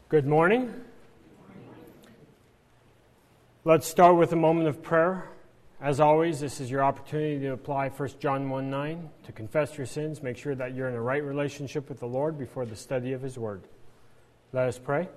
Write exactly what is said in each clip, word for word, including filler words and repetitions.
Good morning. Let's start with a moment of prayer. As always, this is your opportunity to apply First John one nine, to confess your sins, make sure that you're in a right relationship with the Lord before the study of His Word. Let us pray.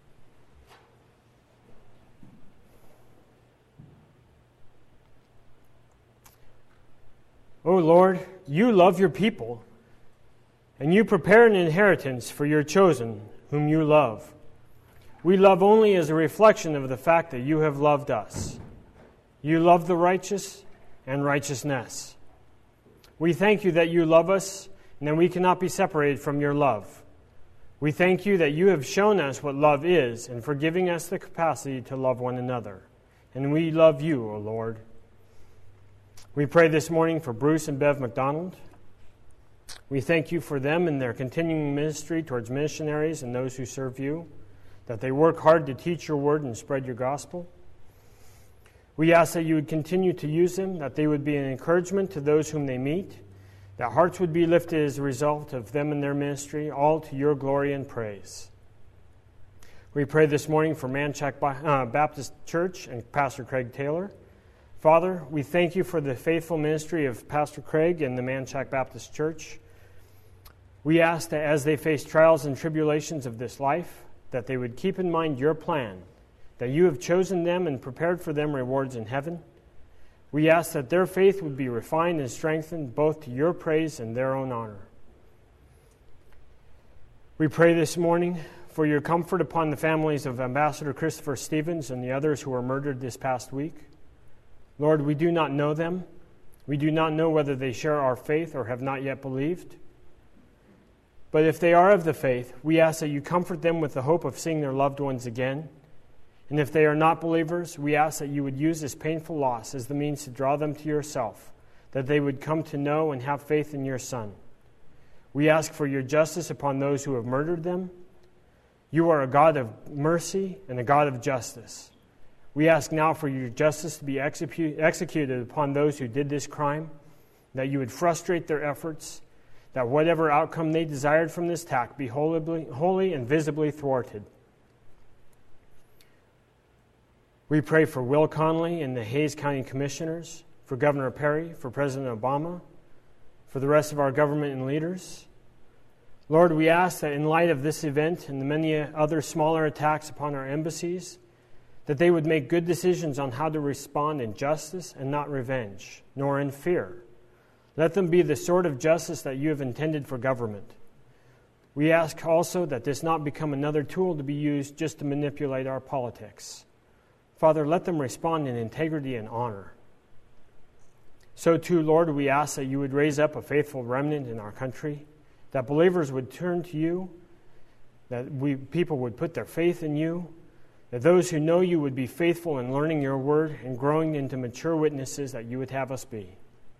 O Lord, you love your people, and you prepare an inheritance for your chosen, whom you love. We love only as a reflection of the fact that you have loved us. You love the righteous and righteousness. We thank you that you love us and that we cannot be separated from your love. We thank you that you have shown us what love is and for giving us the capacity to love one another. And we love you, O Lord. We pray this morning for Bruce and Bev McDonald. We thank you for them and their continuing ministry towards missionaries and those who serve you, that they work hard to teach your word and spread your gospel. We ask that you would continue to use them, that they would be an encouragement to those whom they meet, that hearts would be lifted as a result of them and their ministry, all to your glory and praise. We pray this morning for Manchac Baptist Church and Pastor Craig Taylor. Father, we thank you for the faithful ministry of Pastor Craig and the Manchac Baptist Church. We ask that as they face trials and tribulations of this life, that they would keep in mind your plan, that you have chosen them and prepared for them rewards in heaven. We ask that their faith would be refined and strengthened both to your praise and their own honor. We pray this morning for your comfort upon the families of Ambassador Christopher Stevens and the others who were murdered this past week. Lord, we do not know them. We do not know whether they share our faith or have not yet believed. But if they are of the faith, we ask that you comfort them with the hope of seeing their loved ones again. And if they are not believers, we ask that you would use this painful loss as the means to draw them to yourself, that they would come to know and have faith in your Son. We ask for your justice upon those who have murdered them. You are a God of mercy and a God of justice. We ask now for your justice to be execute, executed upon those who did this crime, that you would frustrate their efforts, that whatever outcome they desired from this attack be wholly, wholly and visibly thwarted. We pray for Will Connolly and the Hays County Commissioners, for Governor Perry, for President Obama, for the rest of our government and leaders. Lord, we ask that in light of this event and the many other smaller attacks upon our embassies, that they would make good decisions on how to respond in justice and not revenge, nor in fear. Let them be the sort of justice that you have intended for government. We ask also that this not become another tool to be used just to manipulate our politics. Father, let them respond in integrity and honor. So too, Lord, we ask that you would raise up a faithful remnant in our country, that believers would turn to you, that we people would put their faith in you, that those who know you would be faithful in learning your word and growing into mature witnesses that you would have us be.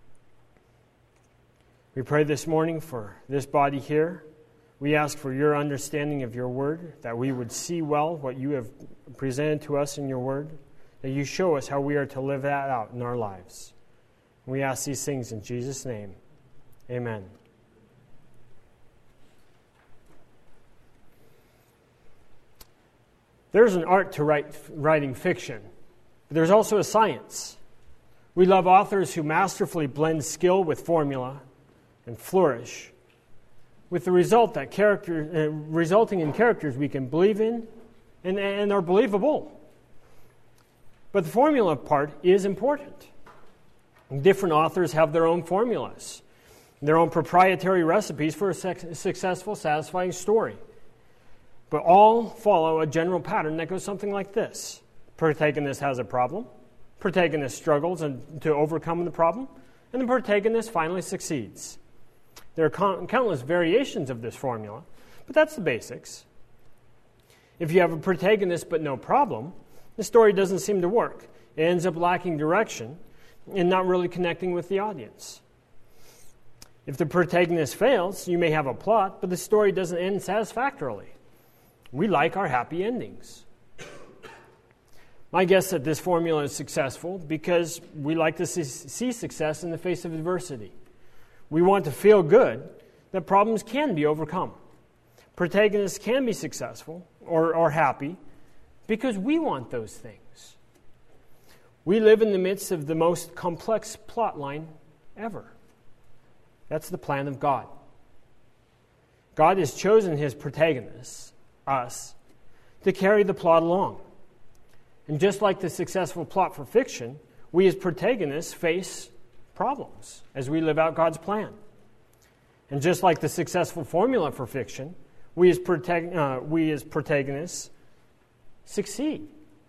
We pray this morning for this body here. We ask for your understanding of your word, that we would see well what you have presented to us in your word, that you show us how we are to live that out in our lives. We ask these things in Jesus' name. Amen. There's an art to write, writing fiction, but there's also a science. We love authors who masterfully blend skill with formula and flourish, with the result that character, uh, resulting in characters we can believe in and, and are believable. But the formula part is important. Different authors have their own formulas, their own proprietary recipes for a su- successful, satisfying story. But all follow a general pattern that goes something like this. Protagonist has a problem. Protagonist struggles and, to overcome the problem. And the protagonist finally succeeds. There are con- countless variations of this formula, but that's the basics. If you have a protagonist but no problem, the story doesn't seem to work. It ends up lacking direction and not really connecting with the audience. If the protagonist fails, you may have a plot, but the story doesn't end satisfactorily. We like our happy endings. My guess that this formula is successful because we like to see success in the face of adversity. We want to feel good that problems can be overcome. protagonists can be successful or, or happy because we want those things. We live in the midst of the most complex plot line ever. That's the plan of God. God has chosen his protagonists, us, to carry the plot along. And just like the successful plot for fiction, we as protagonists face problems as we live out God's plan. And just like the successful formula for fiction, we as, protag- uh, we as protagonists succeed.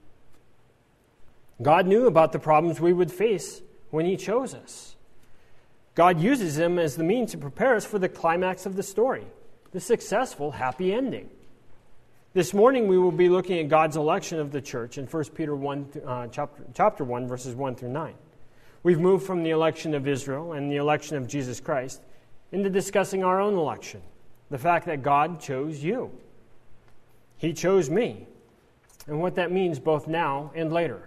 God knew about the problems we would face when he chose us. God uses them as the means to prepare us for the climax of the story, the successful, happy ending. This morning we will be looking at God's election of the church in First Peter one, uh, chapter, chapter one, verses one through nine. We've moved from the election of Israel and the election of Jesus Christ into discussing our own election, the fact that God chose you. He chose me, and what that means both now and later.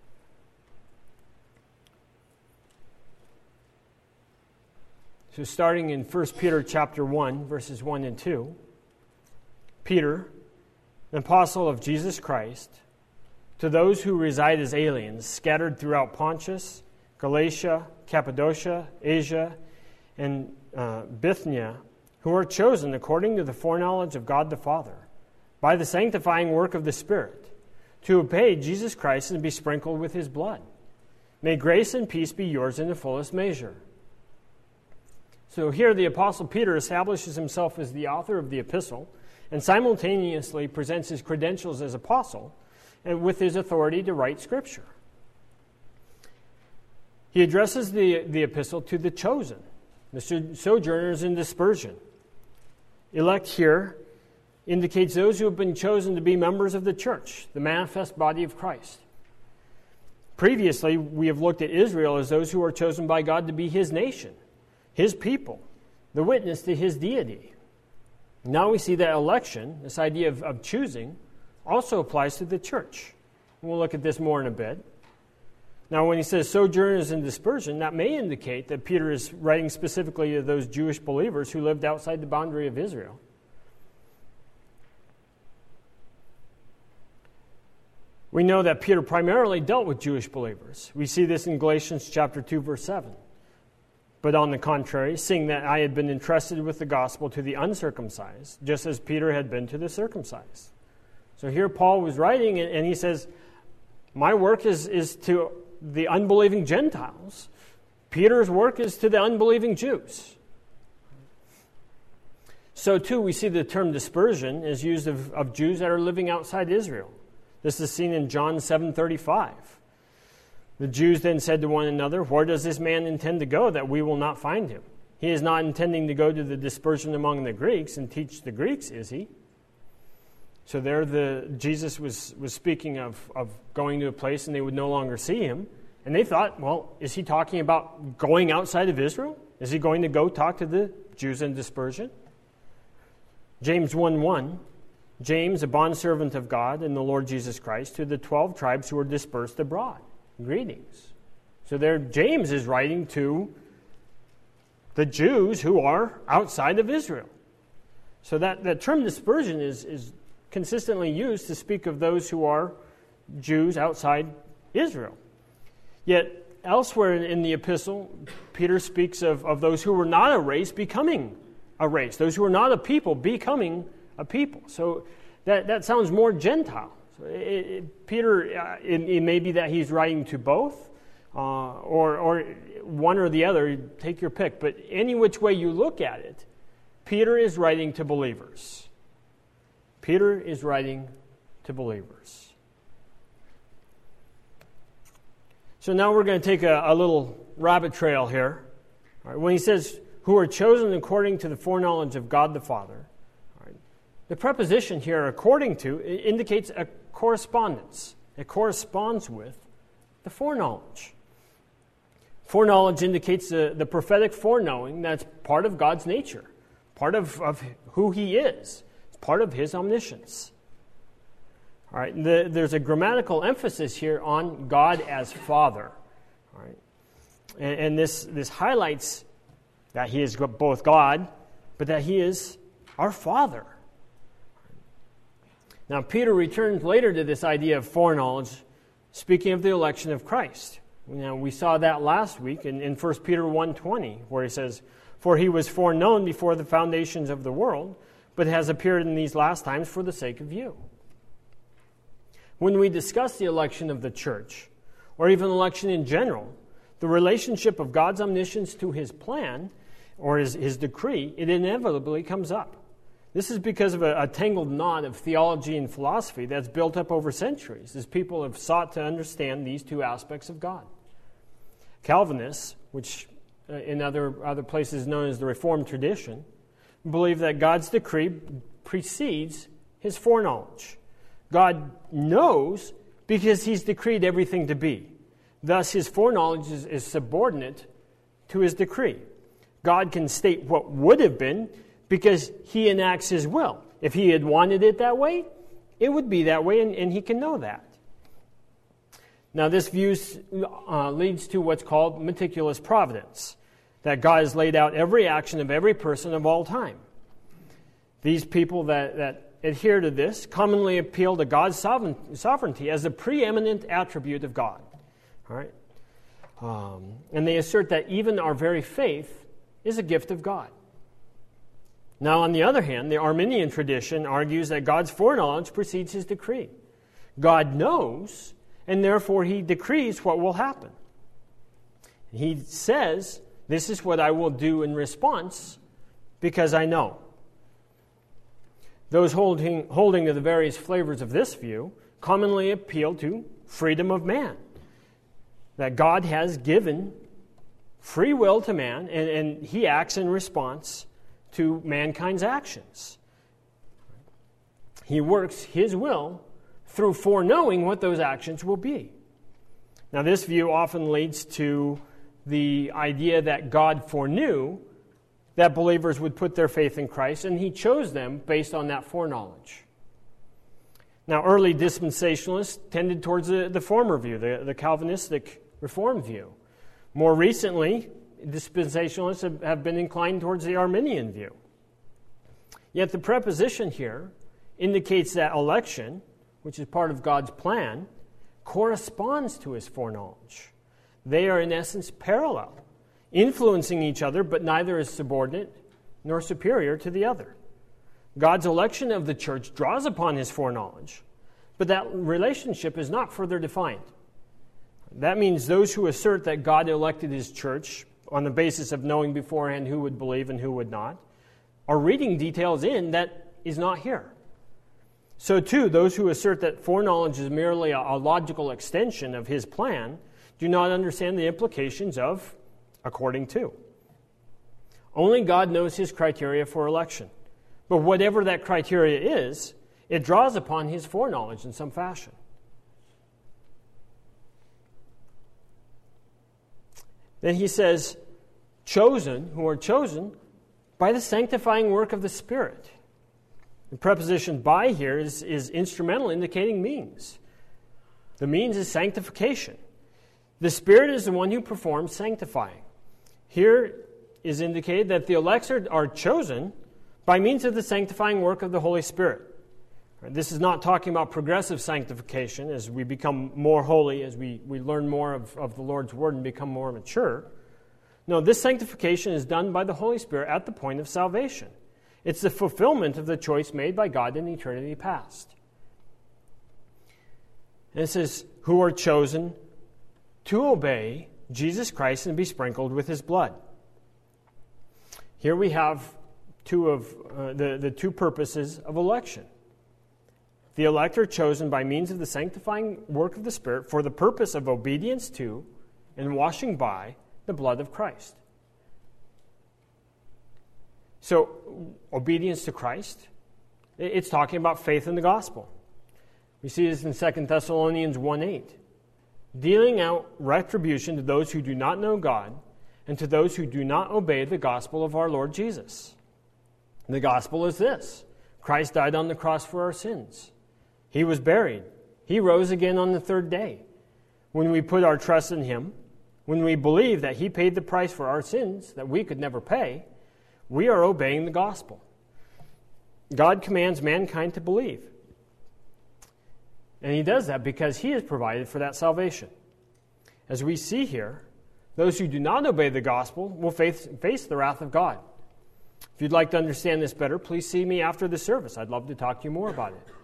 So starting in First Peter chapter one, verses one and two, Peter, an apostle of Jesus Christ, to those who reside as aliens, scattered throughout Pontus, Galatia, Cappadocia, Asia, and uh, Bithynia, who are chosen according to the foreknowledge of God the Father, by the sanctifying work of the Spirit, to obey Jesus Christ and be sprinkled with his blood. May grace and peace be yours in the fullest measure. So here the Apostle Peter establishes himself as the author of the epistle and simultaneously presents his credentials as apostle and with his authority to write Scripture. He addresses the, the epistle to the chosen, the sojourners in dispersion. Elect here indicates those who have been chosen to be members of the church, the manifest body of Christ. Previously, we have looked at Israel as those who are chosen by God to be his nation, his people, the witness to his deity. Now we see that election, this idea of, of choosing, also applies to the church. And we'll look at this more in a bit. Now when he says sojourners in dispersion, that may indicate that Peter is writing specifically to those Jewish believers who lived outside the boundary of Israel. We know that Peter primarily dealt with Jewish believers. We see this in Galatians chapter two, verse seven. But on the contrary, seeing that I had been entrusted with the gospel to the uncircumcised, just as Peter had been to the circumcised. So here Paul was writing, and he says, my work is, is to the unbelieving Gentiles. Peter's work is to the unbelieving Jews. So too, we see the term dispersion is used of, of Jews that are living outside Israel. This is seen in John seven thirty-five. The Jews then said to one another, where does this man intend to go that we will not find him? He is not intending to go to the dispersion among the Greeks and teach the Greeks, is he? So there the Jesus was, was speaking of, of going to a place and they would no longer see him. And they thought, well, is he talking about going outside of Israel? Is he going to go talk to the Jews in dispersion? James one one, James, a bondservant of God and the Lord Jesus Christ, to the twelve tribes who are dispersed abroad. Greetings. So there James is writing to the Jews who are outside of Israel. So that, that term dispersion is, is consistently used to speak of those who are Jews outside Israel. Yet elsewhere in, in the epistle, Peter speaks of, of those who were not a race becoming a race. Those who are not a people becoming a people. So that, that sounds more Gentile. So it, it, Peter, uh, it, it may be that he's writing to both, uh, or, or one or the other, take your pick. But any which way you look at it, Peter is writing to believers. Peter is writing to believers. So now we're going to take a, a little rabbit trail here. All right, when he says, who are chosen according to the foreknowledge of God the Father, all right, the preposition here, according to, indicates a correspondence. It corresponds with the foreknowledge. Foreknowledge indicates the, the prophetic foreknowing that's part of God's nature, part of, of who he is. It's part of his omniscience. All right, the, there's a grammatical emphasis here on God as Father. All right, and, and this, this highlights that he is both God, but that he is our Father. Now, Peter returns later to this idea of foreknowledge, speaking of the election of Christ. Now, we saw that last week in, in First Peter one twenty, where he says, "For he was foreknown before the foundations of the world, but has appeared in these last times for the sake of you." When we discuss the election of the church, or even election in general, the relationship of God's omniscience to his plan, or his, his decree, it inevitably comes up. This is because of a, a tangled knot of theology and philosophy that's built up over centuries as people have sought to understand these two aspects of God. Calvinists, which uh, in other, other places known as the Reformed tradition, believe that God's decree precedes his foreknowledge. God knows because he's decreed everything to be. Thus, his foreknowledge is, is subordinate to his decree. God can state what would have been because he enacts his will. If he had wanted it that way, it would be that way, and, and he can know that. Now, this view uh, leads to what's called meticulous providence, that God has laid out every action of every person of all time. These people that, that adhere to this commonly appeal to God's sovereignty as a preeminent attribute of God. All right? Um, and they assert that even our very faith is a gift of God. Now, on the other hand, the Arminian tradition argues that God's foreknowledge precedes his decree. God knows, and therefore he decrees what will happen. He says, "This is what I will do in response because I know." Those holding, holding to the various flavors of this view commonly appeal to freedom of man, that God has given free will to man, and, and he acts in response to mankind's actions. He works his will through foreknowing what those actions will be. Now, this view often leads to the idea that God foreknew that believers would put their faith in Christ, and he chose them based on that foreknowledge. Now, early dispensationalists tended towards the, the former view, the, the Calvinistic Reformed view. More recently, dispensationalists have, have been inclined towards the Arminian view. Yet the preposition here indicates that election, which is part of God's plan, corresponds to his foreknowledge. They are in essence parallel, influencing each other, but neither is subordinate nor superior to the other. God's election of the church draws upon his foreknowledge, but that relationship is not further defined. That means those who assert that God elected his church on the basis of knowing beforehand who would believe and who would not are reading details in that is not here. So too, those who assert that foreknowledge is merely a, a logical extension of his plan do not understand the implications of according to. Only God knows his criteria for election. But whatever that criteria is, it draws upon his foreknowledge in some fashion. Then he says, chosen, who are chosen by the sanctifying work of the Spirit. The preposition by here is, is instrumental, indicating means. The means is sanctification. The Spirit is the one who performs sanctifying. Here is indicated that the elects are, are chosen by means of the sanctifying work of the Holy Spirit. This is not talking about progressive sanctification as we become more holy, as we, we learn more of, of the Lord's Word and become more mature. No, this sanctification is done by the Holy Spirit at the point of salvation. It's the fulfillment of the choice made by God in eternity past. And it says, who are chosen to obey Jesus Christ and be sprinkled with his blood. Here we have two of uh, the, the two purposes of election. The elect are chosen by means of the sanctifying work of the Spirit for the purpose of obedience to and washing by the blood of Christ. So, obedience to Christ, it's talking about faith in the gospel. We see this in Second Thessalonians one eight. Dealing out retribution to those who do not know God and to those who do not obey the gospel of our Lord Jesus. The gospel is this: Christ died on the cross for our sins. He was buried. He rose again on the third day. When we put our trust in him, when we believe that he paid the price for our sins that we could never pay, we are obeying the gospel. God commands mankind to believe. And he does that because he has provided for that salvation. As we see here, those who do not obey the gospel will face, face the wrath of God. If you'd like to understand this better, please see me after the service. I'd love to talk to you more about it.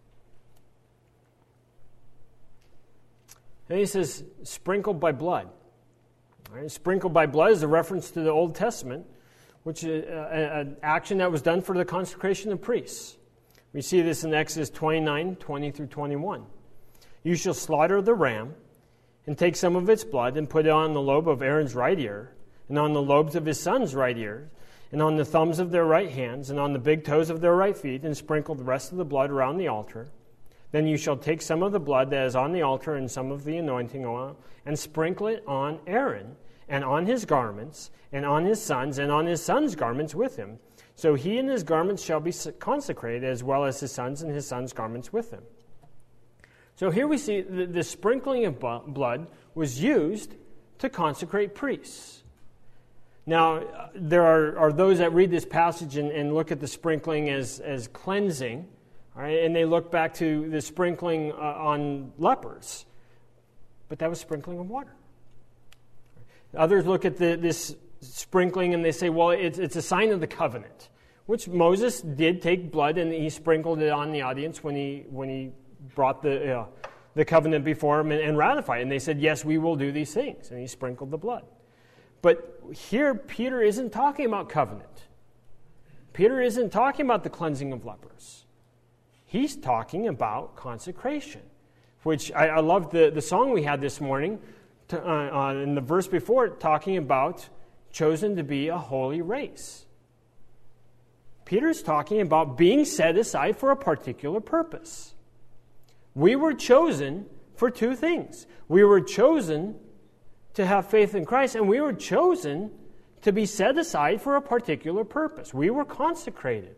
And he says, sprinkled by blood. All right, sprinkled by blood is a reference to the Old Testament, which is an action that was done for the consecration of priests. We see this in Exodus twenty-nine, twenty through twenty-one. You shall slaughter the ram, and take some of its blood, and put it on the lobe of Aaron's right ear, and on the lobes of his son's right ears, and on the thumbs of their right hands, and on the big toes of their right feet, and sprinkle the rest of the blood around the altar. Then you shall take some of the blood that is on the altar and some of the anointing oil, and sprinkle it on Aaron, and on his garments, and on his sons, and on his sons' garments with him. So he and his garments shall be consecrated, as well as his sons and his sons' garments with him. So here we see the, the sprinkling of blood was used to consecrate priests. Now, there are, are those that read this passage and, and look at the sprinkling as, as cleansing, all right, and they look back to the sprinkling uh, on lepers. But that was sprinkling of water. Others look at the, this sprinkling and they say, well, it's, it's a sign of the covenant, which Moses did take blood and he sprinkled it on the audience when he when he brought the uh, the covenant before him and, and ratified it. And they said, yes, we will do these things. And he sprinkled the blood. But here, Peter isn't talking about covenant. Peter isn't talking about the cleansing of lepers. He's talking about consecration, which I, I love the, the song we had this morning to, uh, uh, in the verse before it, talking about chosen to be a holy race. Peter's talking about being set aside for a particular purpose. We were chosen for two things. We were chosen to have faith in Christ, and we were chosen to be set aside for a particular purpose. We were consecrated.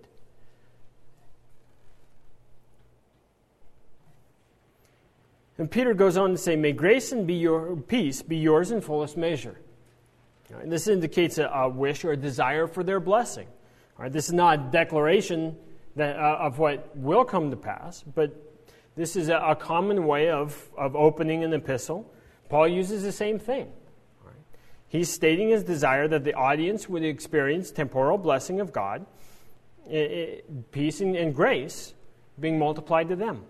And Peter goes on to say, may grace and be your peace be yours in fullest measure. And this indicates a, a wish or a desire for their blessing. All right, this is not a declaration that, uh, of what will come to pass, but this is a, a common way of, of opening an epistle. Paul uses the same thing. All right. He's stating his desire that the audience would experience temporal blessing of God, it, it, peace and, and grace being multiplied to them.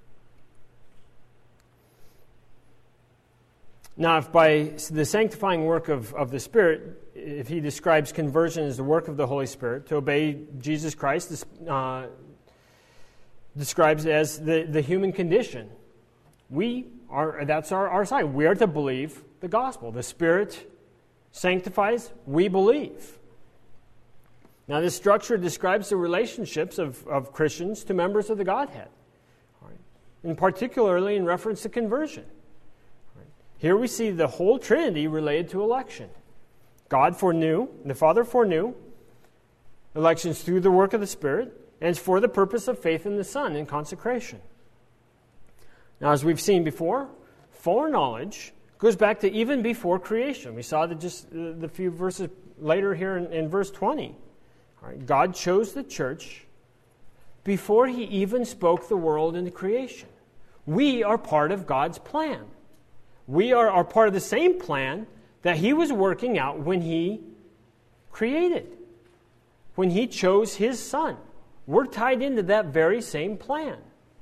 Now, if by the sanctifying work of, of the Spirit, if he describes conversion as the work of the Holy Spirit, to obey Jesus Christ uh, describes it as the, the human condition. We are, that's our, our side. We are to believe the gospel. The Spirit sanctifies, we believe. Now, this structure describes the relationships of, of Christians to members of the Godhead, all right, and particularly in reference to conversion. Here we see the whole Trinity related to election. God foreknew, the Father foreknew, elections through the work of the Spirit, and it's for the purpose of faith in the Son and consecration. Now, as we've seen before, foreknowledge goes back to even before creation. We saw that just the few verses later here in, in verse twenty. All right, God chose the church before he even spoke the world into creation. We are part of God's plan. We are, are part of the same plan that he was working out when he created, when he chose his Son. We're tied into that very same plan.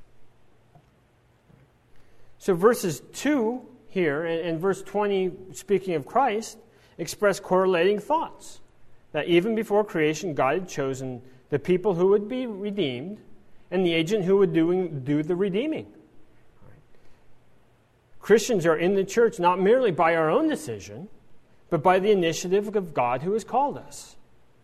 So verses two here and, and verse twenty, speaking of Christ, express correlating thoughts. That even before creation, God had chosen the people who would be redeemed and the agent who would do, do the redeeming. Christians are in the church not merely by our own decision, but by the initiative of God who has called us.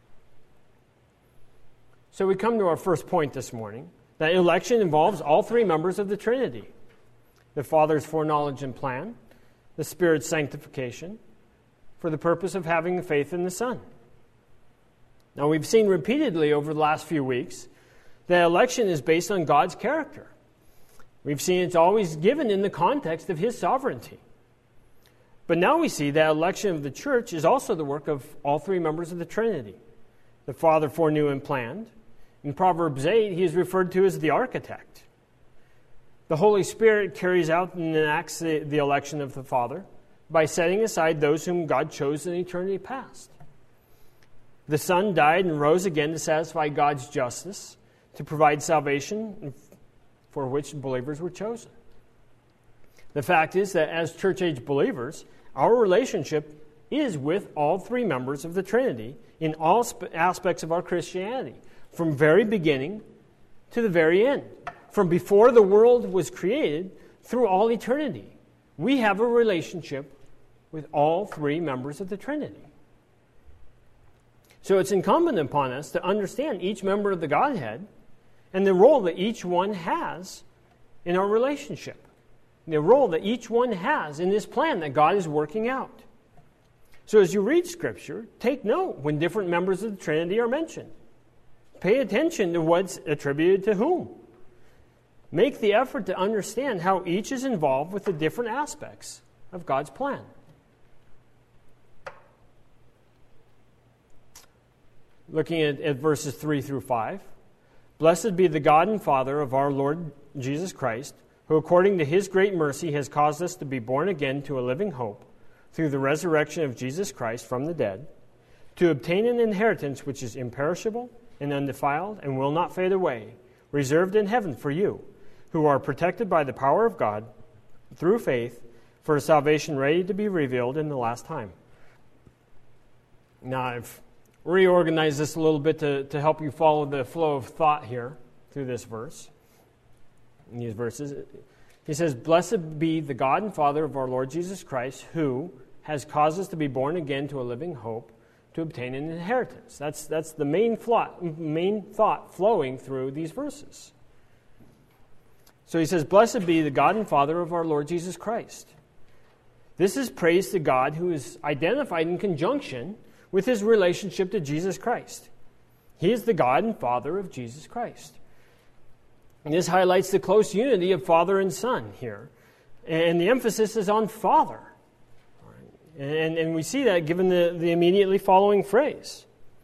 So we come to our first point this morning, that election involves all three members of the Trinity. The Father's foreknowledge and plan, the Spirit's sanctification, for the purpose of having faith in the Son. Now we've seen repeatedly over the last few weeks that election is based on God's character. We've seen it's always given in the context of his sovereignty. But now we see that election of the church is also the work of all three members of the Trinity. The Father foreknew and planned. In Proverbs eight, he is referred to as the architect. The Holy Spirit carries out and enacts the, the election of the Father by setting aside those whom God chose in eternity past. The Son died and rose again to satisfy God's justice, to provide salvation for which believers were chosen. The fact is that as church-age believers, our relationship is with all three members of the Trinity in all sp- aspects of our Christianity, from very beginning to the very end. From before the world was created through all eternity, we have a relationship with all three members of the Trinity. So it's incumbent upon us to understand each member of the Godhead and the role that each one has in our relationship, the role that each one has in this plan that God is working out. So as you read Scripture, take note when different members of the Trinity are mentioned. Pay attention to what's attributed to whom. Make the effort to understand how each is involved with the different aspects of God's plan. Looking at, at verses three through five. Blessed be the God and Father of our Lord Jesus Christ, who according to his great mercy has caused us to be born again to a living hope through the resurrection of Jesus Christ from the dead, to obtain an inheritance which is imperishable and undefiled and will not fade away, reserved in heaven for you, who are protected by the power of God through faith for a salvation ready to be revealed in the last time. Now, I've reorganized this a little bit to, to help you follow the flow of thought here through this verse, in these verses. He says, Blessed be the God and Father of our Lord Jesus Christ, who has caused us to be born again to a living hope, to obtain an inheritance. That's, that's the main, thought, main thought flowing through these verses. So he says, Blessed be the God and Father of our Lord Jesus Christ. This is praise to God who is identified in conjunction with his relationship to Jesus Christ. He is the God and Father of Jesus Christ. And this highlights the close unity of Father and Son here. And the emphasis is on Father. And, and we see that given the, the immediately following phrase.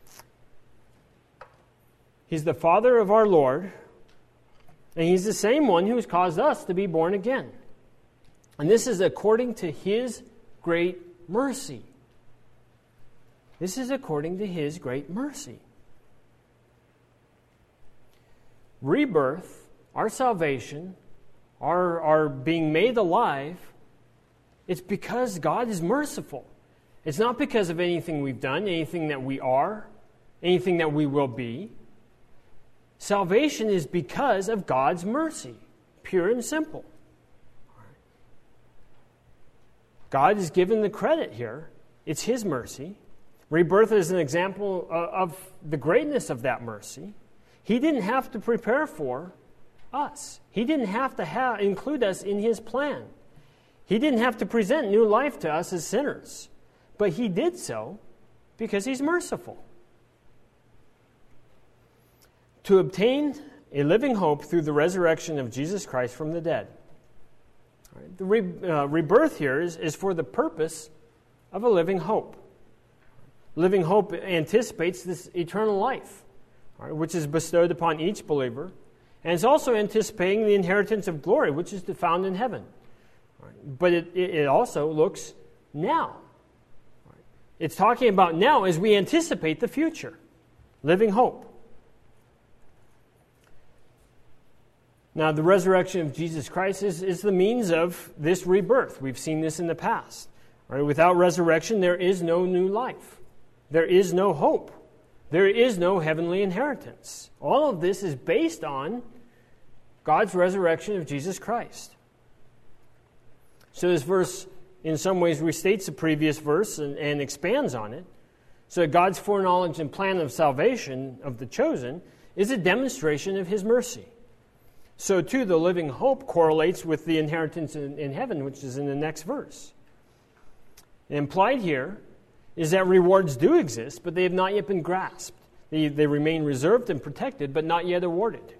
He's the Father of our Lord, and he's the same one who has caused us to be born again. And this is according to his great mercy. This is according to his great mercy. Rebirth, our salvation, our, our being made alive, it's because God is merciful. It's not because of anything we've done, anything that we are, anything that we will be. Salvation is because of God's mercy, pure and simple. God is given the credit here. It's his mercy. Rebirth is an example of the greatness of that mercy. He didn't have to prepare for us. He didn't have to have, include us in his plan. He didn't have to present new life to us as sinners. But he did so because he's merciful. To obtain a living hope through the resurrection of Jesus Christ from the dead. Right. The re, uh, rebirth here is, is for the purpose of a living hope. Living hope anticipates this eternal life, right, which is bestowed upon each believer. And it's also anticipating the inheritance of glory, which is found in heaven. Right. But it, it also looks now. Right. It's talking about now as we anticipate the future. Living hope. Now, the resurrection of Jesus Christ is, is the means of this rebirth. We've seen this in the past. Right? Without resurrection, there is no new life. There is no hope. There is no heavenly inheritance. All of this is based on God's resurrection of Jesus Christ. So this verse, in some ways, restates the previous verse and, and expands on it. So God's foreknowledge and plan of salvation of the chosen is a demonstration of his mercy. So, too, the living hope correlates with the inheritance in, in heaven, which is in the next verse. Implied here is that rewards do exist, but they have not yet been grasped. They, they remain reserved and protected, but not yet awarded.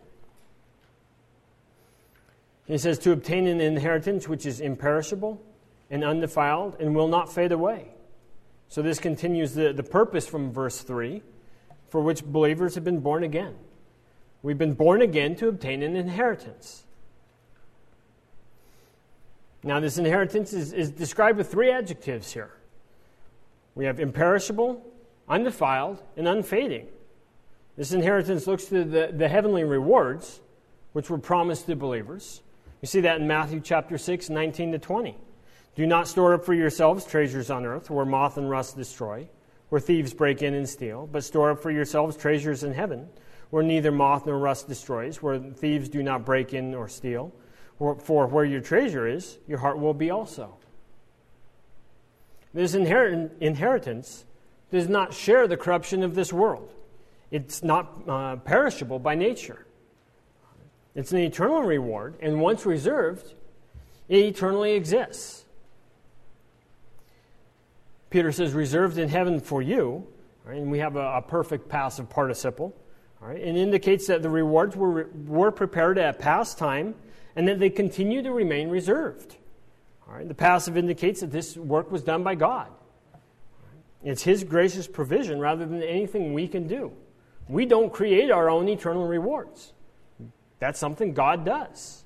He says, to obtain an inheritance which is imperishable and undefiled and will not fade away. So this continues the, the purpose from verse three, for which believers have been born again. We've been born again to obtain an inheritance. Now, this inheritance is, is described with three adjectives here. We have imperishable, undefiled, and unfading. This inheritance looks to the, the heavenly rewards, which were promised to believers. You see that in Matthew chapter six, nineteen to twenty. Do not store up for yourselves treasures on earth, where moth and rust destroy, where thieves break in and steal, but store up for yourselves treasures in heaven, where neither moth nor rust destroys, where thieves do not break in or steal. For where your treasure is, your heart will be also. This inherit- inheritance does not share the corruption of this world. It's not uh, perishable by nature. It's an eternal reward, and once reserved, it eternally exists. Peter says, reserved in heaven for you, right? And we have a, a perfect passive participle. Right? It indicates that the rewards were, were prepared at past time, and that they continue to remain reserved. All right? The passive indicates that this work was done by God. It's His gracious provision rather than anything we can do. We don't create our own eternal rewards. That's something God does.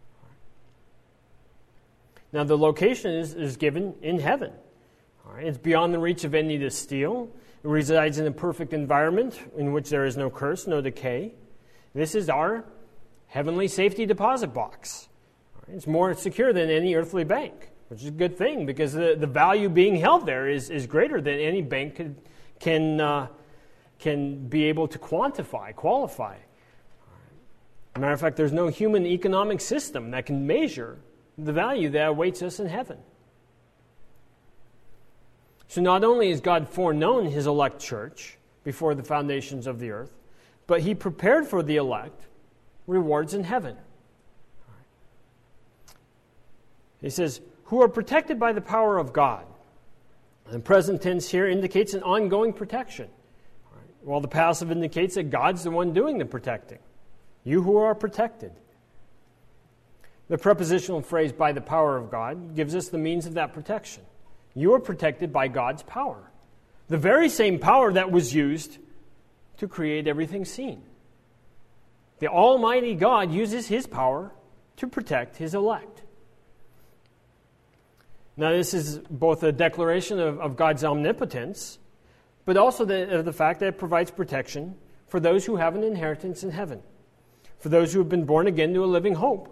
Now, the location is, is given in heaven. All right? It's beyond the reach of any to steal. It resides in a perfect environment in which there is no curse, no decay. This is our heavenly safety deposit box. It's more secure than any earthly bank, which is a good thing because the, the value being held there is, is greater than any bank could, can, uh, can be able to quantify, qualify. As a matter of fact, there's no human economic system that can measure the value that awaits us in heaven. So not only has God foreknown His elect church before the foundations of the earth, but He prepared for the elect rewards in heaven. He says, who are protected by the power of God. The present tense here indicates an ongoing protection, while the passive indicates that God's the one doing the protecting. You who are protected. The prepositional phrase, by the power of God, gives us the means of that protection. You are protected by God's power. The very same power that was used to create everything seen. The Almighty God uses His power to protect His elect. Now, this is both a declaration of, of God's omnipotence, but also the, of the fact that it provides protection for those who have an inheritance in heaven, for those who have been born again to a living hope.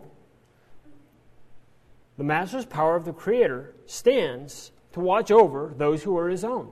The Master's power of the Creator stands to watch over those who are His own.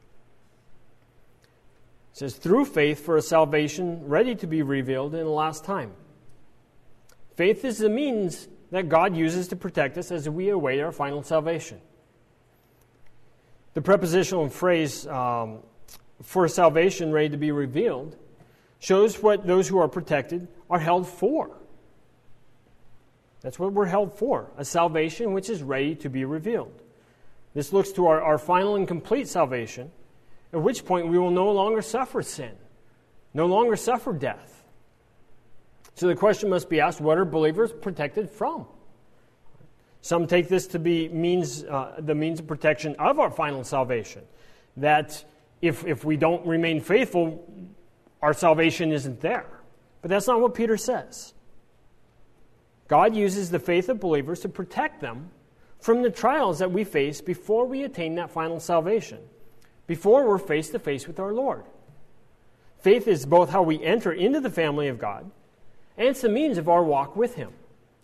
It says, through faith for a salvation ready to be revealed in the last time. Faith is the means that God uses to protect us as we await our final salvation. The prepositional phrase, um, for salvation ready to be revealed, shows what those who are protected are held for. That's what we're held for, a salvation which is ready to be revealed. This looks to our, our final and complete salvation, at which point we will no longer suffer sin, no longer suffer death. So the question must be asked, what are believers protected from? Some take this to be means uh, the means of protection of our final salvation, that if, if we don't remain faithful, our salvation isn't there. But that's not what Peter says. God uses the faith of believers to protect them from the trials that we face before we attain that final salvation, before we're face to face with our Lord. Faith is both how we enter into the family of God, and it's the means of our walk with Him.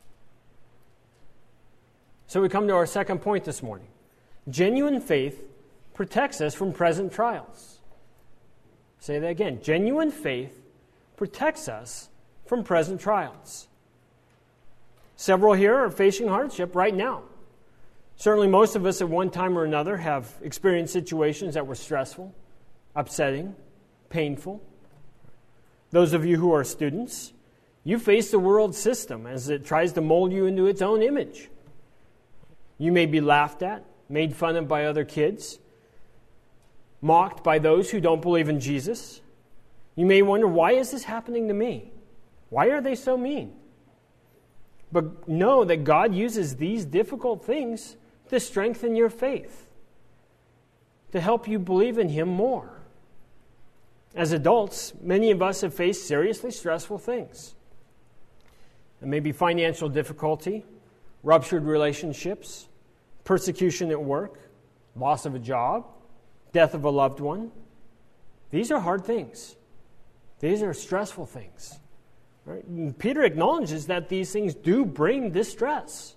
So we come to our second point this morning. Genuine faith protects us from present trials. Say that again. Genuine faith protects us from present trials. Several here are facing hardship right now. Certainly most of us at one time or another have experienced situations that were stressful, upsetting, painful. Those of you who are students, you face the world system as it tries to mold you into its own image. You may be laughed at, made fun of by other kids, mocked by those who don't believe in Jesus. You may wonder, why is this happening to me? Why are they so mean? But know that God uses these difficult things to strengthen your faith, to help you believe in Him more. As adults, many of us have faced seriously stressful things. It may be financial difficulty, ruptured relationships, persecution at work, loss of a job, death of a loved one. These are hard things. These are stressful things. Right? And Peter acknowledges that these things do bring distress.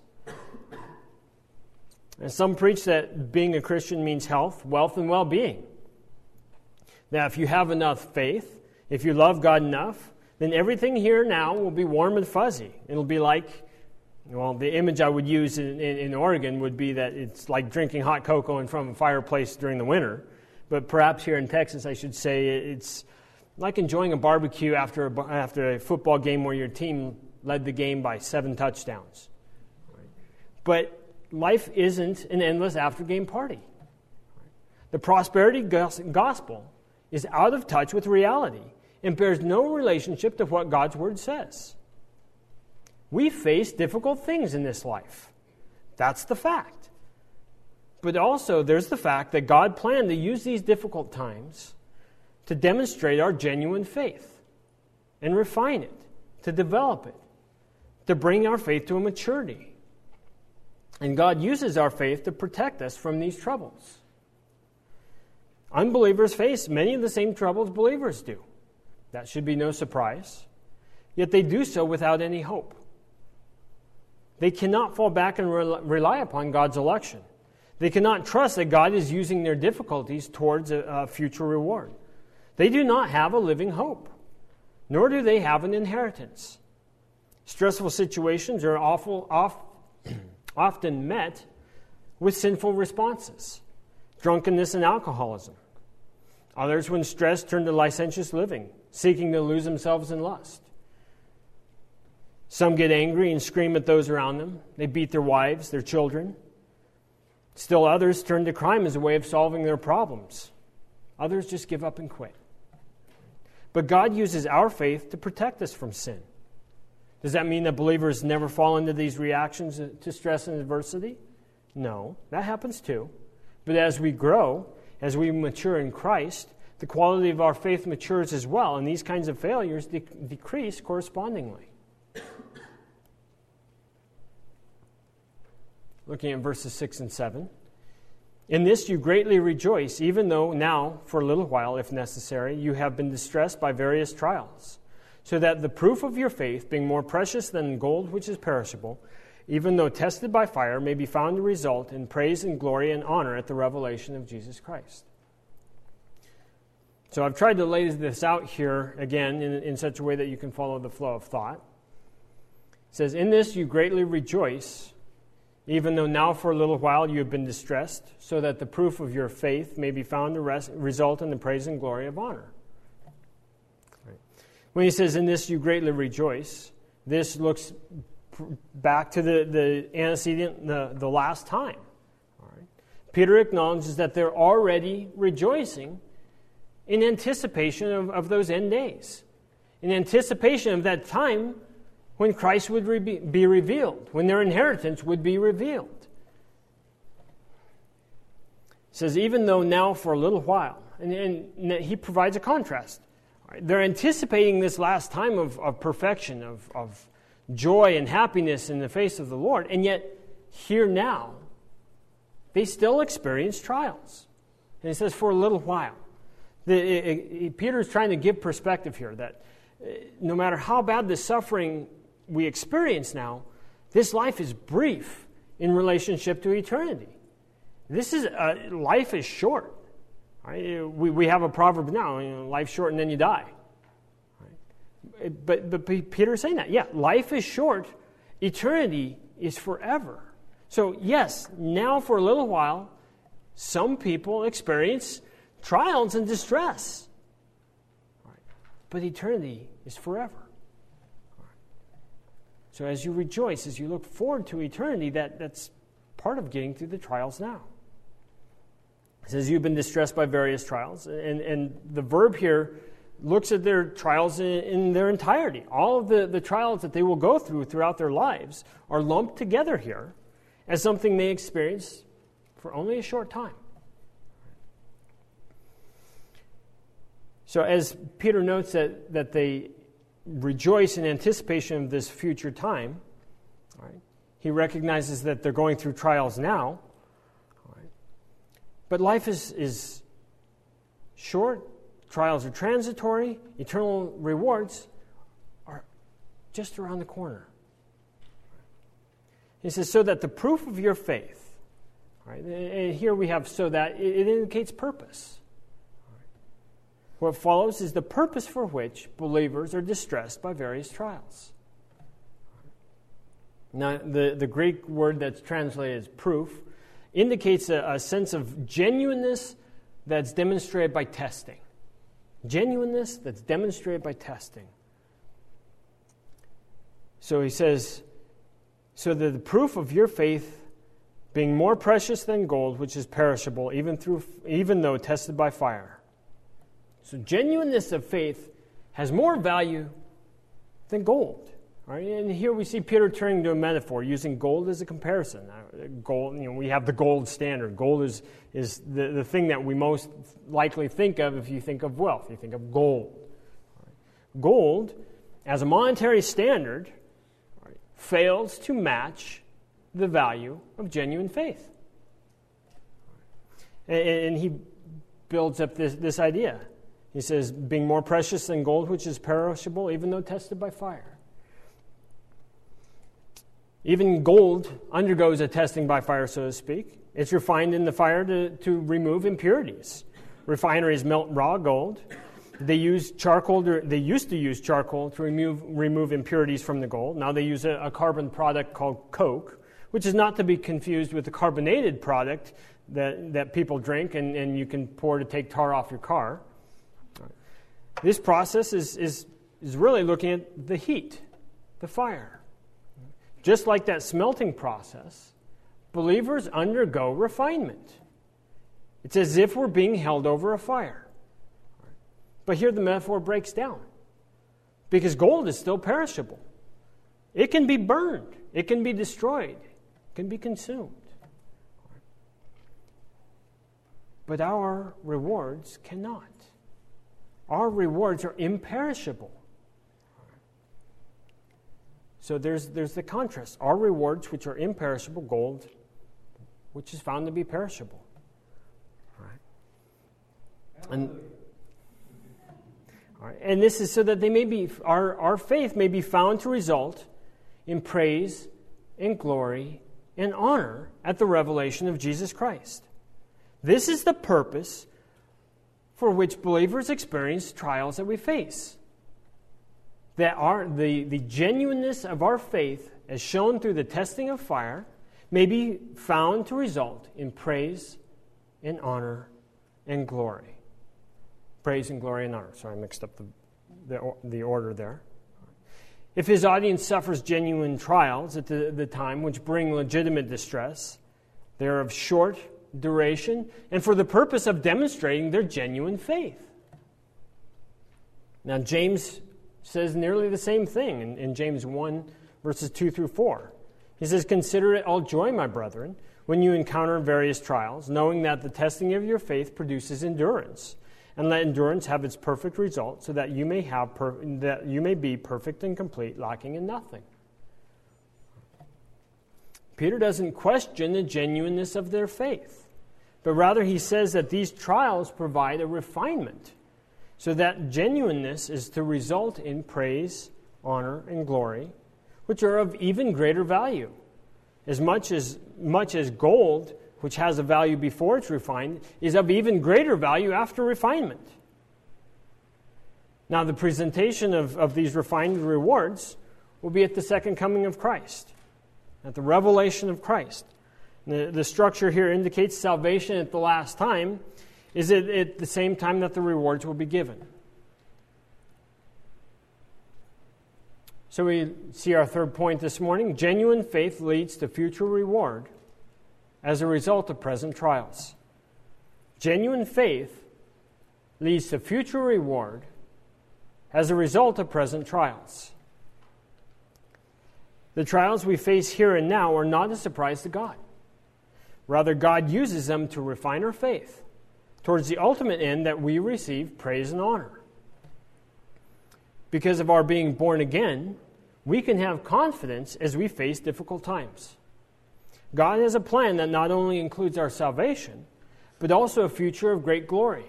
And some preach that being a Christian means health, wealth, and well-being. That if you have enough faith, if you love God enough, then everything here now will be warm and fuzzy. It'll be like, well, the image I would use in, in, in Oregon would be that it's like drinking hot cocoa in front of a fireplace during the winter. But perhaps here in Texas, I should say it's like enjoying a barbecue after a, after a football game where your team led the game by seven touchdowns. But life isn't an endless after-game party. The prosperity gospel is out of touch with reality and bears no relationship to what God's Word says. We face difficult things in this life. That's the fact. But also, there's the fact that God planned to use these difficult times to demonstrate our genuine faith and refine it, to develop it, to bring our faith to a maturity. And God uses our faith to protect us from these troubles. Unbelievers face many of the same troubles believers do. That should be no surprise. Yet they do so without any hope. They cannot fall back and rely upon God's election. They cannot trust that God is using their difficulties towards a, a future reward. They do not have a living hope, nor do they have an inheritance. Stressful situations are awful, off, often met with sinful responses, drunkenness and alcoholism. Others, when stressed, turn to licentious living, seeking to lose themselves in lust. Some get angry and scream at those around them. They beat their wives, their children. Still others turn to crime as a way of solving their problems. Others just give up and quit. But God uses our faith to protect us from sin. Does that mean that believers never fall into these reactions to stress and adversity? No, that happens too. But as we grow, as we mature in Christ, the quality of our faith matures as well, and these kinds of failures de- decrease correspondingly. Looking at verses six and seven. In this you greatly rejoice, even though now, for a little while, if necessary, you have been distressed by various trials, so that the proof of your faith, being more precious than gold which is perishable, even though tested by fire, may be found to result in praise and glory and honor at the revelation of Jesus Christ. So I've tried to lay this out here again in, in such a way that you can follow the flow of thought. It says, in this you greatly rejoice, even though now for a little while you have been distressed, so that the proof of your faith may be found to res- result in the praise and glory of honor. Right. When he says, in this you greatly rejoice, this looks pr- back to the, the antecedent, the, the last time. All right. Peter acknowledges that they're already rejoicing in anticipation of, of those end days, in anticipation of that time when Christ would re- be revealed, when their inheritance would be revealed. It says, even though now for a little while, and, and he provides a contrast. Right? They're anticipating this last time of, of perfection, of, of joy and happiness in the face of the Lord, and yet here now, they still experience trials. And he says, for a little while. The, it, it, Peter's trying to give perspective here that uh, no matter how bad the suffering we experience now, this life is brief in relationship to eternity. This is uh, life is short. Right? We we have a proverb now: you know, life's short and then you die. Right? But but Peter's saying that yeah, life is short, eternity is forever. So yes, now for a little while, some people experience trials and distress, right? But eternity is forever. So as you rejoice, as you look forward to eternity, that, that's part of getting through the trials now. It says you've been distressed by various trials. And, and the verb here looks at their trials in, in their entirety. All of the, the trials that they will go through throughout their lives are lumped together here as something they experience for only a short time. So as Peter notes that, that they rejoice in anticipation of this future time, right, he recognizes that they're going through trials now. But life is, is short, trials are transitory, eternal rewards are just around the corner. He says, so that the proof of your faith, right? And here we have so that it indicates purpose. What follows is the purpose for which believers are distressed by various trials. Now, the, the Greek word that's translated as proof indicates a, a sense of genuineness that's demonstrated by testing. Genuineness that's demonstrated by testing. So he says, so that the proof of your faith, being more precious than gold, which is perishable, even through, even though tested by fire. So genuineness of faith has more value than gold. Right? And here we see Peter turning to a metaphor, using gold as a comparison. Gold, you know, we have the gold standard. Gold is, is the, the thing that we most likely think of if you think of wealth. You think of gold. Right? Gold, as a monetary standard, right, fails to match the value of genuine faith. And, and he builds up this, this idea. He says, being more precious than gold, which is perishable, even though tested by fire. Even gold undergoes a testing by fire, so to speak. It's refined in the fire to, to remove impurities. Refineries melt raw gold. They use charcoal. To, they used to use charcoal to remove remove impurities from the gold. Now they use a, a carbon product called coke, which is not to be confused with the carbonated product that, that people drink and, and you can pour to take tar off your car. This process is, is, is really looking at the heat, the fire. Just like that smelting process, believers undergo refinement. It's as if we're being held over a fire. But here the metaphor breaks down. Because gold is still perishable. It can be burned. It can be destroyed. It can be consumed. But our rewards cannot. Our rewards are imperishable. So there's there's the contrast. Our rewards, which are imperishable, gold, which is found to be perishable. All right. And, all right. And this is so that they may be our, our faith may be found to result in praise and glory and honor at the revelation of Jesus Christ. This is the purpose for which believers experience trials that we face. That our, the, the genuineness of our faith, as shown through the testing of fire, may be found to result in praise and honor and glory. Praise and glory and honor. Sorry, I mixed up the, the, the order there. If his audience suffers genuine trials at the, the time, which bring legitimate distress, they are of short duration and for the purpose of demonstrating their genuine faith. Now, James says nearly the same thing in, in James one, verses two through four. He says, consider it all joy, my brethren, when you encounter various trials, knowing that the testing of your faith produces endurance. And let endurance have its perfect result, so that you may have per- that you may be perfect and complete, lacking in nothing. Peter doesn't question the genuineness of their faith, but rather he says that these trials provide a refinement. So that genuineness is to result in praise, honor, and glory, which are of even greater value. As much as much as gold, which has a value before it's refined, is of even greater value after refinement. Now, the presentation of, of these refined rewards will be at the second coming of Christ, at the revelation of Christ. The, the structure here indicates salvation at the last time is it at the same time that the rewards will be given. So we see our third point this morning. Genuine faith leads to future reward as a result of present trials. Genuine faith leads to future reward as a result of present trials. The trials we face here and now are not a surprise to God. Rather, God uses them to refine our faith towards the ultimate end that we receive praise and honor. Because of our being born again, we can have confidence as we face difficult times. God has a plan that not only includes our salvation, but also a future of great glory.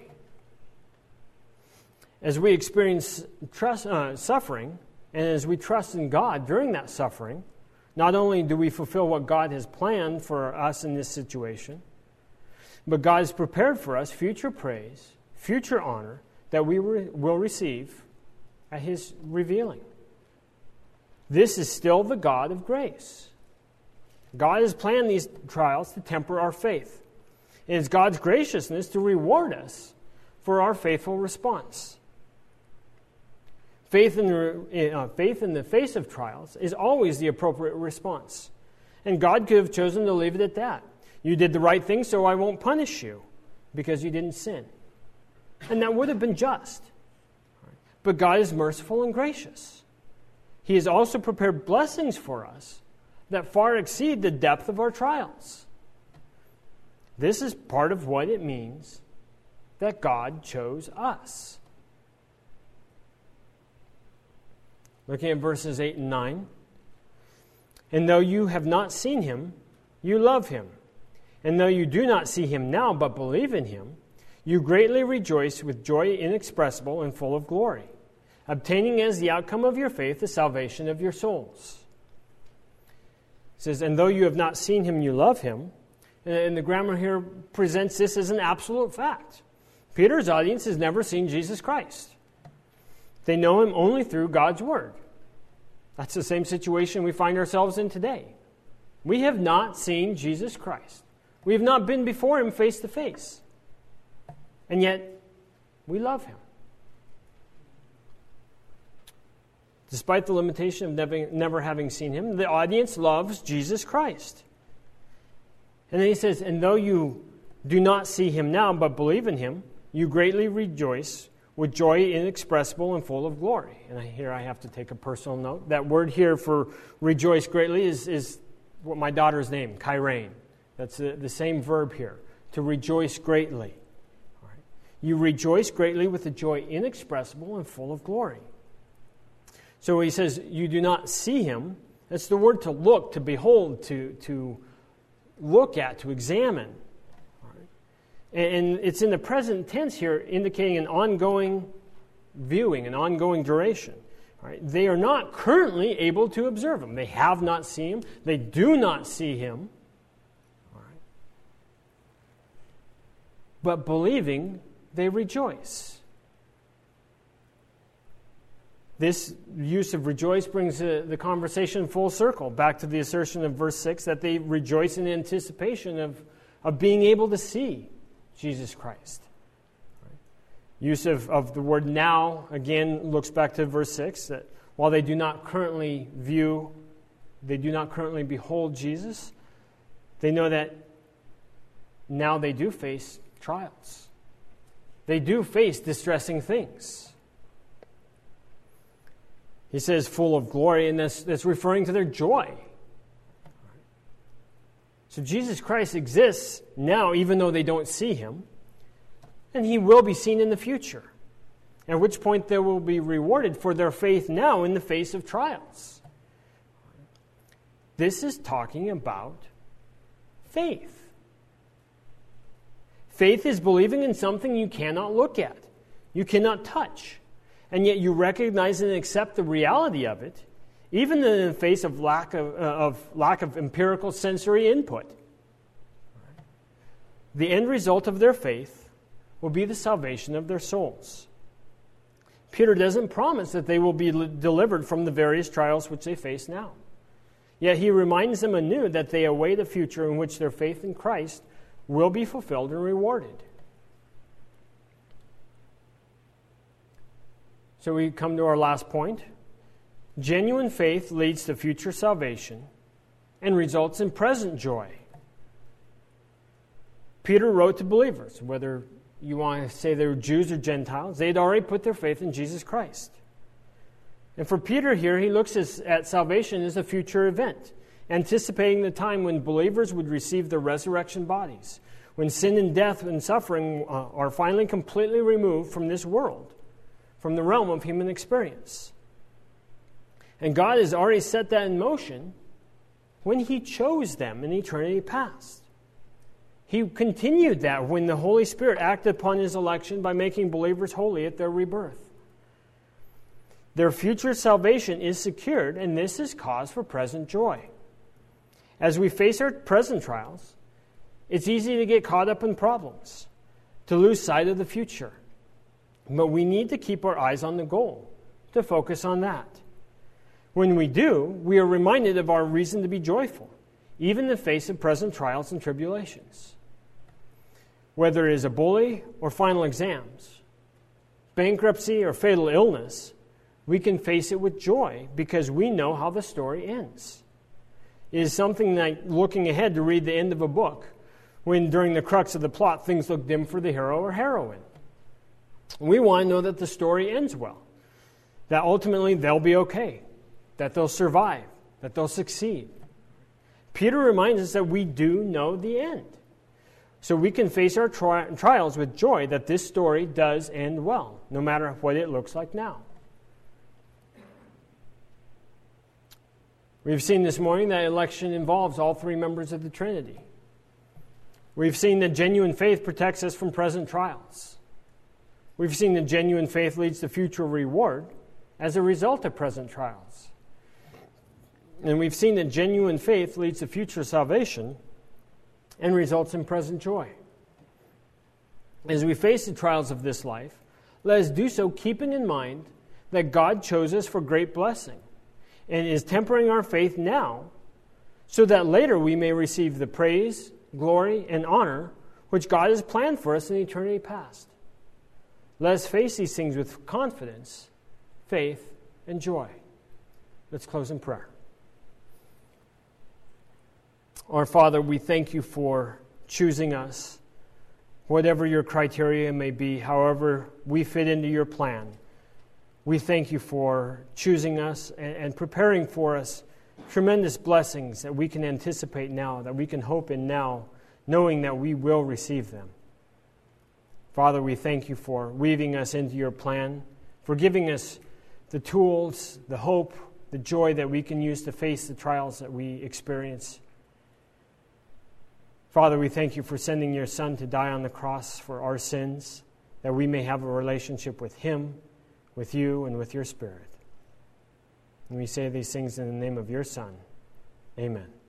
As we experience trust, uh, suffering, and as we trust in God during that suffering, not only do we fulfill what God has planned for us in this situation, but God has prepared for us future praise, future honor that we re- will receive at His revealing. This is still the God of grace. God has planned these trials to temper our faith. It is God's graciousness to reward us for our faithful response. Faith in, the, uh, faith in the face of trials is always the appropriate response. And God could have chosen to leave it at that. You did the right thing, so I won't punish you because you didn't sin. And that would have been just. But God is merciful and gracious. He has also prepared blessings for us that far exceed the depth of our trials. This is part of what it means that God chose us. Looking at verses eight and nine. And though you have not seen Him, you love Him. And though you do not see Him now, but believe in Him, you greatly rejoice with joy inexpressible and full of glory, obtaining as the outcome of your faith the salvation of your souls. It says, and though you have not seen Him, you love Him. And the grammar here presents this as an absolute fact. Peter's audience has never seen Jesus Christ. They know Him only through God's Word. That's the same situation we find ourselves in today. We have not seen Jesus Christ. We have not been before Him face to face. And yet, we love Him. Despite the limitation of never, never having seen Him, the audience loves Jesus Christ. And then he says, and though you do not see Him now, but believe in Him, you greatly rejoice with joy inexpressible and full of glory. And here I have to take a personal note. That word here for rejoice greatly is, is what my daughter's name, Kyrene. That's the, the same verb here, to rejoice greatly. All right. You rejoice greatly with a joy inexpressible and full of glory. So he says, you do not see Him. That's the word to look, to behold, to, to look at, to examine. And it's in the present tense here, indicating an ongoing viewing, an ongoing duration. All right? They are not currently able to observe Him. They have not seen Him. They do not see Him. All right? But believing, they rejoice. This use of rejoice brings uh, the conversation full circle, back to the assertion of verse six, that they rejoice in anticipation of, of being able to see Jesus Christ. Right. Use of, of the word now, again, looks back to verse six, that while they do not currently view, they do not currently behold Jesus, they know that now they do face trials. They do face distressing things. He says full of glory, and that's, that's referring to their joy. So Jesus Christ exists now, even though they don't see Him, and He will be seen in the future, at which point they will be rewarded for their faith now in the face of trials. This is talking about faith. Faith is believing in something you cannot look at, you cannot touch, and yet you recognize and accept the reality of it, even in the face of lack of, uh, of lack of empirical sensory input. The end result of their faith will be the salvation of their souls. Peter doesn't promise that they will be delivered from the various trials which they face now. Yet he reminds them anew that they await a future in which their faith in Christ will be fulfilled and rewarded. So we come to our last point. Genuine faith leads to future salvation and results in present joy. Peter wrote to believers, whether you want to say they were Jews or Gentiles, they'd already put their faith in Jesus Christ. And for Peter here, he looks at salvation as a future event, anticipating the time when believers would receive their resurrection bodies, when sin and death and suffering uh, are finally completely removed from this world, from the realm of human experience. And God has already set that in motion when He chose them in eternity past. He continued that when the Holy Spirit acted upon His election by making believers holy at their rebirth. Their future salvation is secured, and this is cause for present joy. As we face our present trials, it's easy to get caught up in problems, to lose sight of the future. But we need to keep our eyes on the goal, to focus on that. When we do, we are reminded of our reason to be joyful, even in the face of present trials and tribulations. Whether it is a bully or final exams, bankruptcy or fatal illness, we can face it with joy because we know how the story ends. It is something like looking ahead to read the end of a book when during the crux of the plot things look dim for the hero or heroine. We want to know that the story ends well, that ultimately they'll be okay, that they'll survive, that they'll succeed. Peter reminds us that we do know the end. So we can face our tri- trials with joy that this story does end well, no matter what it looks like now. We've seen this morning that election involves all three members of the Trinity. We've seen that genuine faith protects us from present trials. We've seen that genuine faith leads to future reward as a result of present trials. And we've seen that genuine faith leads to future salvation and results in present joy. As we face the trials of this life, let us do so keeping in mind that God chose us for great blessing and is tempering our faith now so that later we may receive the praise, glory, and honor which God has planned for us in eternity past. Let us face these things with confidence, faith, and joy. Let's close in prayer. Our Father, we thank you for choosing us, whatever your criteria may be, however we fit into your plan. We thank you for choosing us and, and preparing for us tremendous blessings that we can anticipate now, that we can hope in now, knowing that we will receive them. Father, we thank you for weaving us into your plan, for giving us the tools, the hope, the joy that we can use to face the trials that we experience. Father, we thank you for sending your Son to die on the cross for our sins, that we may have a relationship with him, with you, and with your Spirit. And we say these things in the name of your Son. Amen.